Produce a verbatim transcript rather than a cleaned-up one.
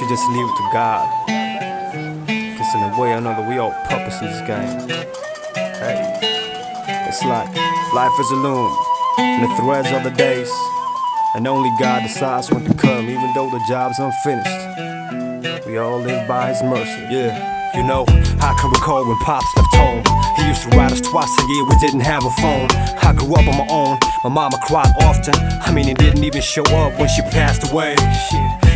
should just leave it to God. Cause in a way or another, we all puppets in this game. Hey, it's like life is a loom, and the threads are the days, and only God decides when to come, even though the job's unfinished. We all live by His mercy. Yeah. You know, I can recall when Pops left home. He used to write us twice a year, we didn't have a phone. I grew up on my own, my mama cried often. I mean, he didn't even show up when she passed away. Shit.